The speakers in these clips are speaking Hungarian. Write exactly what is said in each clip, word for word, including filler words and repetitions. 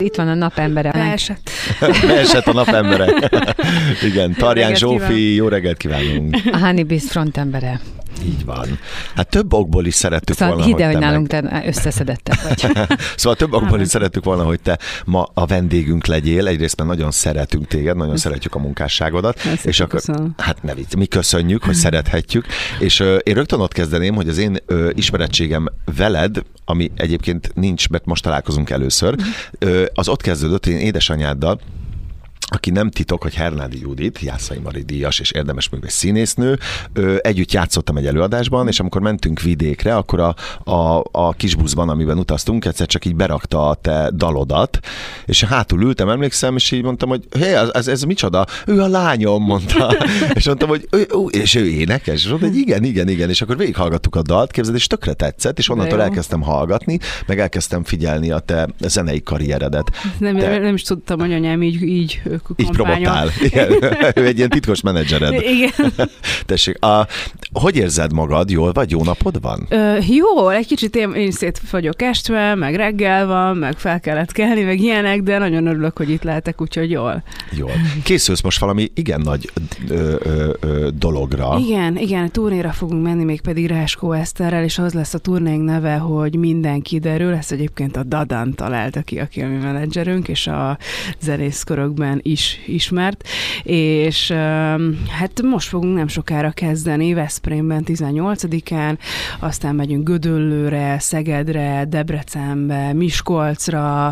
itt van a napembere. Beesett. Beesett a napembere. Igen, Tarján Zsófi, jó reggelt kívánunk. A Honeybee frontembere. Így van. Hát több okból is szerettük szóval volna, ide, hogy hogy te nálunk meg... te összeszedettek vagy. Szóval több okból is szerettük volna, hogy te ma a vendégünk legyél. Egyrészt mert nagyon szeretünk téged, nagyon szeretjük a munkásságodat. Ezt és akkor, köszönöm. hát ne vicc, mi köszönjük, hogy szerethetjük. És uh, én rögtön ott kezdeném, hogy az én uh, ismerettségem veled, ami egyébként nincs, mert most találkozunk először, uh, az ott kezdődött, én édesanyáddal, aki nem titok, hogy Hernádi Judit, Jászai Mari díjas és érdemes művész színésznő, együtt játszottam egy előadásban, és amikor mentünk vidékre, akkor a, a, a kisbuszban, amiben utaztunk, egyszer csak így berakta a te dalodat, és hátul ültem, emlékszem, és így mondtam, hogy hé, ez, ez, ez micsoda? Ő a lányom, mondta. És mondtam, hogy ő, és ő énekes? És mondta, hogy igen, igen, igen, és akkor végighallgattuk a dalt, képzeld, és tökre tetszett, és onnantól elkezdtem hallgatni, meg elkezdtem figyelni a te zenei karrieredet. Nem, te... nem is tudtam, hogy anyám így, így Így próbáltál. Igen. Ő egy ilyen titkos menedzsered. Igen. Tessék, a, hogy érzed magad? Jól vagy? Jó napod van? Ö, jó, egy kicsit én, én szét vagyok estve, meg reggel van, meg fel kellett kelni, meg ilyenek, de nagyon örülök, hogy itt lehetek, úgyhogy jól. Jól. Készülsz most valami igen nagy ö, ö, ö, dologra. Igen, igen, turnéra fogunk menni, még pedig Ráskó Eszterrel, és az lesz a turnénk neve, hogy minden kiderül. Ezt egyébként a Dadan találta ki, aki a mi menedzserünk, és a zenészkörökben is ismert, és hát most fogunk nem sokára kezdeni, Veszprémben tizennyolcadikán, aztán megyünk Gödöllőre, Szegedre, Debrecenbe, Miskolcra,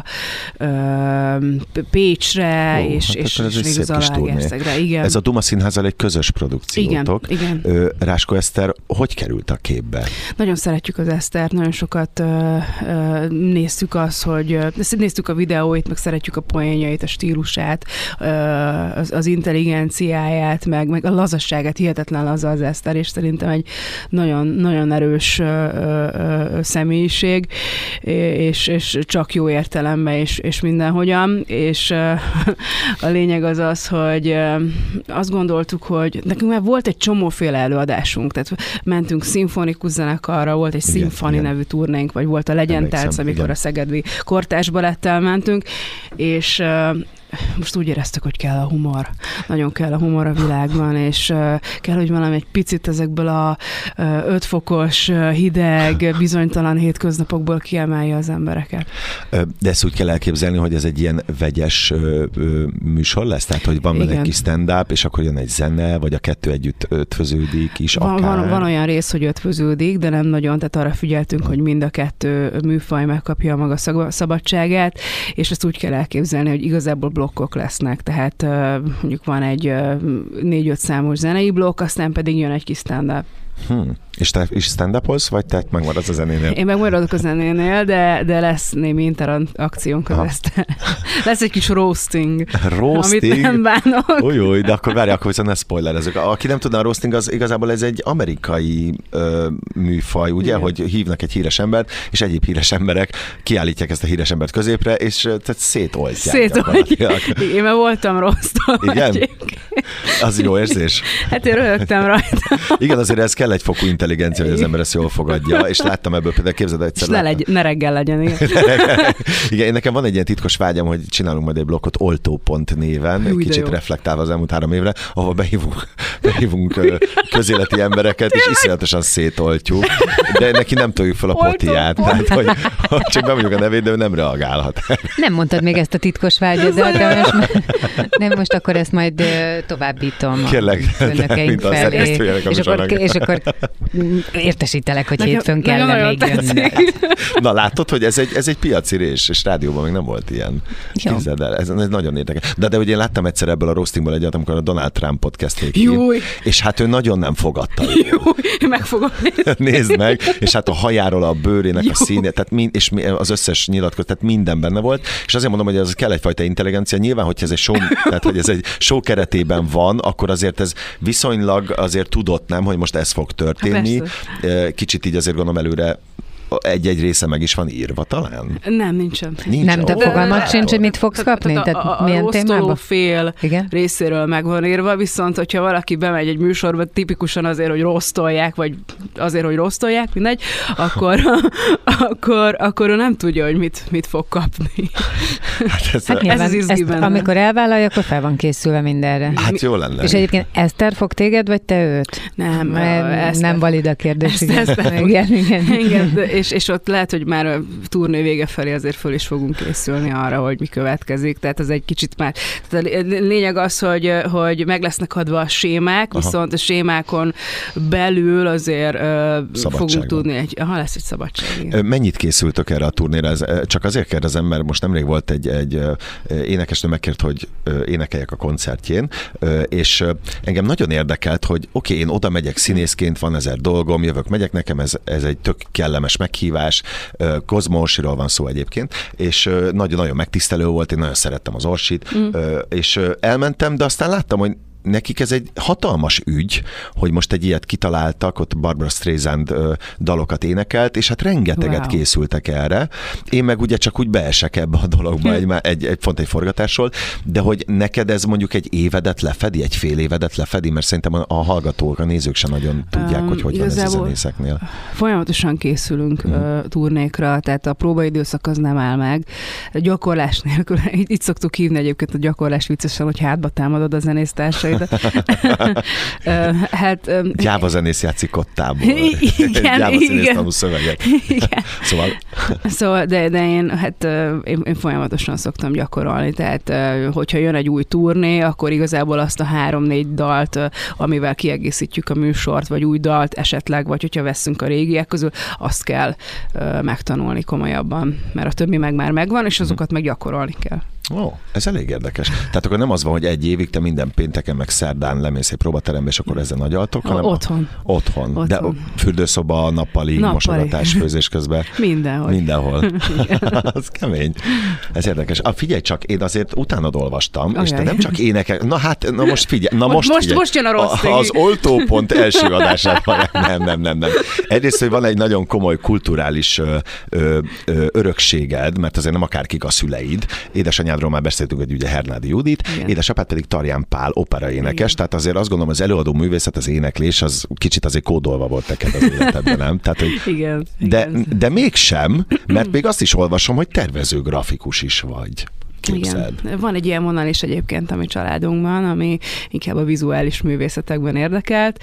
Pécsre, Ó, és, hát és, és még Zalaegerszegre. Igen. Ez a Duma Színházzal egy közös produkciótok. Igen, igen. Ráskó Eszter hogy került a képbe? Nagyon szeretjük az Esztert, nagyon sokat ö, ö, néztük azt, hogy néztük a videóit, meg szeretjük a poénjait, a stílusát, Az, az intelligenciáját, meg, meg a lazasságát, hihetetlen laza az Eszter, és szerintem egy nagyon, nagyon erős ö, ö, személyiség, és, és csak jó értelemben, és, és mindenhogyan, és ö, a lényeg az az, hogy ö, azt gondoltuk, hogy nekünk már volt egy csomóféle előadásunk, tehát mentünk szimfonikus zenekarra, volt egy Szimfoni nevű turnénk, vagy volt a Legyentálc, amikor igen. a szegedi kortárs balettel mentünk, és ö, most úgy éreztük, hogy kell a humor. Nagyon kell a humor a világban, és uh, kell, hogy valami egy picit ezekből a uh, ötfokos, uh, hideg, bizonytalan hétköznapokból kiemelje az embereket. De ezt úgy kell elképzelni, hogy ez egy ilyen vegyes uh, műsor lesz? Tehát, hogy van benne egy kis stand-up, és akkor jön egy zene, vagy a kettő együtt ötvöződik is van, akár? Van, van olyan rész, hogy ötvöződik, de nem nagyon, tehát arra figyeltünk, hogy mind a kettő műfaj megkapja a maga szabadságát, és ezt úgy kell elképzelni, hogy igazából blokkok lesznek, tehát uh, mondjuk van egy uh, négy-öt számos zenei blokk, aztán pedig jön egy kis stand-up. Hmm. És te is stand-upolsz, vagy te megmaradsz a zenénél? Én megmaradok a zenénél, de, de lesz némi interakciónk az Eszter. Lesz egy kis roasting, roasting? amit nem bánok. Új, de akkor várj, akkor viszont ne spoilerezzük. Aki nem tudna, a roasting az igazából ez egy amerikai ö, műfaj, ugye, igen. hogy hívnak egy híres embert, és egyéb híres emberek kiállítják ezt a híres embert középre, és tehát szétoltják. Szétoltják. Én már voltam roastolva. Igen? Az jó érzés? Hát én röhögtem rajta. Igen, azért ez kell egy fokú intelligencia, hogy az ember ezt jól fogadja, és láttam ebből például, képzeld egyszer. És ne, legy, ne reggel legyen, igen. Igen, nekem van egy ilyen titkos vágyam, hogy csinálunk majd egy blokkot oltópont néven, Hú, kicsit reflektálva az elmúlt három évre, ahol behívunk, behívunk közéleti embereket, és iszonyatosan szétoltjuk, de neki nem toljuk fel a potiját, tehát hogy, hogy csak bemondjuk a nevét, de ő nem reagálhat. Nem mondtad még ezt a titkos vágyat, de most, nem most akkor ezt majd továbbítom Kérlek, a önökeink felé. És akkor, és akkor értesítelek, hogy nekem, hétfőn kellene még jönni. Na látod, hogy ez egy, ez egy piaci rés, és rádióban még nem volt ilyen. Képzeld el, ez, ez nagyon érdekes. De, de ugye én láttam egyszer ebből a roastingból egyet, amikor a Donald Trumpot kezdték ki. Júj. És hát ő nagyon nem fogadta. Júj, meg fogom nézni. Nézd meg, és hát a hajáról a bőrének Júj. a színe, tehát mind, és az összes nyilatkozat, tehát minden benne volt. És azért mondom, hogy ez kell egyfajta intelligencia. Nyilván, hogyha ez egy show, tehát hogy ez egy show keretében van, akkor azért ez viszonylag azért tudott, nem, hogy most ez fog történni. Persze. Kicsit így azért gondolom előre egy-egy része meg is van írva talán? Nem, nincsen. Nincs. Nem, de fogalmat sincs, hogy mit fogsz kapni? Tehát a, a, a rosszoló fél igen? részéről meg van írva, viszont hogyha valaki bemegy egy műsorba, tipikusan azért, hogy rosszolják, vagy azért, hogy rosszolják, mindegy, akkor, akkor, akkor ő nem tudja, hogy mit, mit fog kapni. Hát ez, hát ez az izgi benne. Amikor elvállalja, akkor fel van készülve mindenre. Hát jó lenne. És egyébként Eszter fog téged, vagy te őt? Nem. Mert nem valid a kérdés. Eszter, Eszter igen, igen. igen. És, és ott lehet, hogy már a turné vége felé azért föl is fogunk készülni arra, hogy mi következik. Tehát ez egy kicsit már... Tehát a lényeg az, hogy, hogy meg lesznek adva a sémák, aha. viszont a sémákon belül azért uh, fogunk tudni egy... Aha, lesz egy szabadság. Mennyit készültök erre a turnéra? Ez, csak azért kérdezem, mert most nemrég volt egy, egy énekesnő megkért, hogy énekeljek a koncertjén, és engem nagyon érdekelt, hogy oké, okay, én oda megyek színészként, van ezer dolgom, jövök, megyek, nekem ez, ez egy tök kellemes meghívás, Kozma Orsiról van szó egyébként, és nagyon-nagyon megtisztelő volt, én nagyon szerettem az Orsit, mm. és elmentem, de aztán láttam, hogy nekik ez egy hatalmas ügy, hogy most egy ilyet kitaláltak, ott Barbara Streisand ö, dalokat énekelt, és hát rengeteget wow. készültek erre. Én meg ugye csak úgy beesek ebbe a dologba, egy, egy, egy font egy forgatásról, de hogy neked ez mondjuk egy évedet lefedi, egy fél évedet lefedi, mert szerintem a, a hallgatók, a nézők sem nagyon tudják, um, hogy hogy van ez a zenészeknél. Folyamatosan készülünk mm. turnékra, tehát a próbaidőszak az nem áll meg. A gyakorlás nélkül, így, így szoktuk hívni egyébként a gyakorlás viccesen, hogy hátba támadod a zenésztársait. hát, Gyáva zenész játszik kottából. Igen, Gyáva igen. tanul szöveget. Igen. Szóval, szóval de, de én, hát, én, én folyamatosan szoktam gyakorolni, tehát hogyha jön egy új turné, akkor igazából azt a három-négy dalt, amivel kiegészítjük a műsort, vagy új dalt esetleg, vagy hogyha veszünk a régiek közül, azt kell megtanulni komolyabban, mert a többi meg már megvan, és azokat meg gyakorolni kell. Ó, ez elég érdekes. Tehát akkor nem az van, hogy egy évig te minden pénteken meg szerdán lemész egy próbaterembe, és akkor ezzel nagyaltok, hanem otthon. A, otthon. otthon. De fürdőszoba, nappali, nappali. mosogatás, főzés közben. Mindenhol. Mindenhol. Az kemény. Ez érdekes. Ah, figyelj csak, én azért utánad olvastam, Ajaj. és te nem csak énekel. Na hát, na most figyelj. Na most, most, figyelj. most jön a rossz. A, az oltópont első adásában. Nem, nem, nem, nem. Egyrészt, hogy van egy nagyon komoly kulturális ö, ö, ö, örökséged, mert azért nem akárkik a szüleid. Édesanyádról már beszéltünk, hogy ugye Hernádi Judit, igen. édesapád pedig Tarján Pál, operaénekes, igen. tehát azért azt gondolom, az előadó művészet, az éneklés, az kicsit azért kódolva volt neked az életedben, nem? Tehát, hogy igen, de, igen. de mégsem, mert még azt is olvasom, hogy tervező grafikus is vagy. Képzeld. Igen. Van egy ilyen vonal is egyébként a mi családunkban, ami inkább a vizuális művészetekben érdekelt,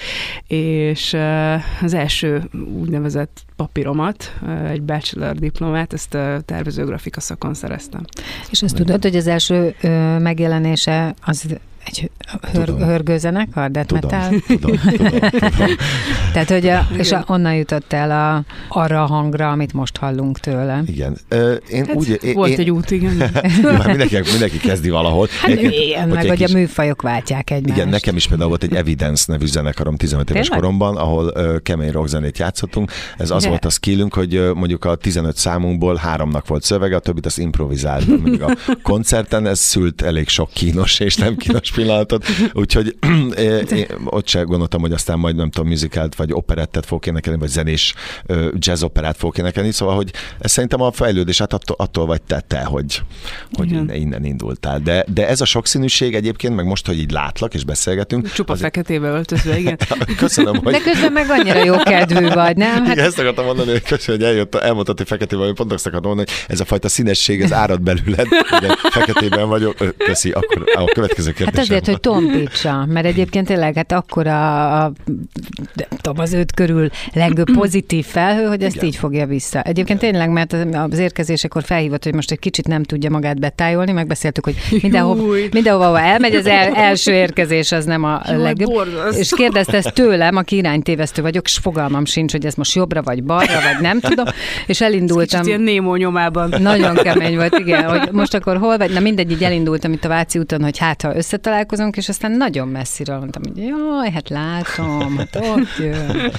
és az első úgynevezett papíromat, egy bachelor diplomát, ezt a tervezőgrafika szakon szereztem. És ezt tudod, hogy az első megjelenése az egy hör, hörgőzenekar, death metal? Tudom, tudom, tudom. Tehát, hogy a, és a, onnan jutott el a, arra a hangra, amit most hallunk tőle. Igen. Uh, én hát úgy, én, volt én, egy út, igen. mindenki, mindenki kezdi valahol. Hát igen, meg hogy kis, a műfajok váltják egymást. Igen, nekem is például volt egy Evidence nevű zenekarom tizenöt éves Tényleg? koromban, ahol uh, kemény rockzenét játszottunk. Ez az De. volt a skillünk, hogy uh, mondjuk a tizenöt számunkból háromnak volt szövege, a többit azt improvizáltam. Mondjuk a koncerten ez szült elég sok kínos és nem kínos pillanatot, úgyhogy én ott sem gondoltam, hogy aztán majd nem tudom, musicalt vagy operettet fogok énekelni, vagy zenés jazz operát fogok énekelni, szóval, hogy ez szerintem a fejlődés, hát attól, attól vagy te, te hogy, hogy innen, innen indultál. De, de ez a sokszínűség egyébként, meg most, hogy így látlak és beszélgetünk. Csupa azért... feketébe öltözve, igen. Köszönöm, hogy... De közben meg annyira jó kedvű vagy, nem? Hát... Igen, ezt akartam mondani, hogy köszönöm, hogy eljött, elmondtad, hogy feketébe, hogy pont azt akartam mondani, hogy ez a fajta színesség, ez árad belőled, de feketében vagyok. Köszi, akkor a következő kérdés. Hát azért, hogy tompítsa, mert egyébként tényleg hát akkora a, tudom, az öt körül lengő pozitív felhő, hogy ezt Igen. így fogja vissza. Egyébként Igen. tényleg, mert az érkezésekor felhívott, hogy most egy kicsit nem tudja magát betájolni, megbeszéltük, hogy mindenhova, mindenhova elmegy, az el, első érkezés az nem a Jaj, legjobb. Bordasz. És kérdezte ezt tőlem, aki iránytévesztő vagyok, és fogalmam sincs, hogy ez most jobbra vagy balra, vagy nem tudom, és elindultam. Kicsit ilyen Némó nyomában. Nagyon kemény volt, igen, hogy most akkor hol vagy, na mindegy, így elindultam itt a Váci úton, hogy hát, ha összetalálkozunk, és aztán nagyon messziről mondtam, hogy jaj, hát látom, hát ott jön.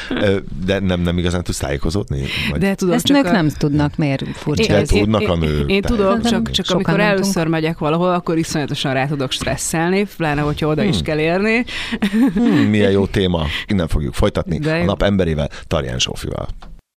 De nem, nem igazán tudsz tájékozódni? Vagy? De tudom, ezt nők a... nem tudnak, miért furcsa? De tudnak a nők. Én, én tudom, csak, csak amikor először megyek valahol, akkor iszonyatosan rá tudok stresszelni, pláne, hogyha oda hmm. is kell érni. Hmm, milyen jó téma. Innen fogjuk folytatni. De a nap emberével, Tarján Zsófival.